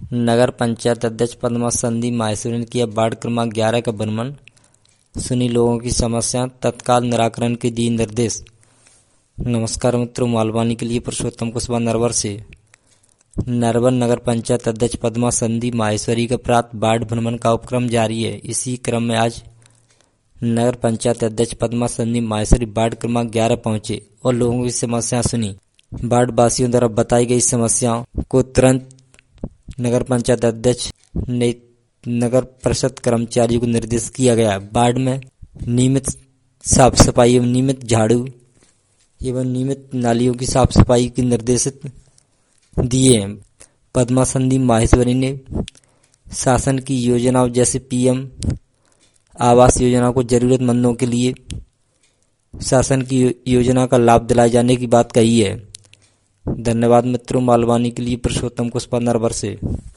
नगर पंचायत अध्यक्ष पद्मा संदीप माहेश्वरी ने किया वार्ड क्रमांक 11 का भ्रमण, सुनी लोगों की समस्याएं, तत्काल निराकरण के दिए निर्देश। नमस्कार मित्रों, मालवानी के लिए पुरुषोत्तम कुशवाहा नरवर से। नरवर नगर पंचायत अध्यक्ष पद्मा संदीप माहेश्वरी का प्रातः वार्ड भ्रमण का उपक्रम जारी है। इसी क्रम में आज नगर पंचायत अध्यक्ष पद्मा संदीप माहेश्वरी वार्ड क्रमांक 11 पहुंचे और लोगों की समस्याएं सुनी। वार्ड वासियों द्वारा बताई गई समस्याओं को तुरंत नगर पंचायत अध्यक्ष ने नगर परिषद कर्मचारियों को निर्देश किया गया। वार्ड में नियमित साफ सफाई एवं नियमित झाड़ू एवं नियमित नालियों की साफ सफाई के निर्देशित दिए हैं। पद्मा संदीप माहेश्वरी ने शासन की योजनाओं जैसे पीएम आवास योजना को जरूरतमंदों के लिए शासन की योजना का लाभ दिलाए जाने की बात कही है। धन्यवाद मित्रों, मालवानी के लिए पुरुषोत्तम कुशवाहा नरवर से।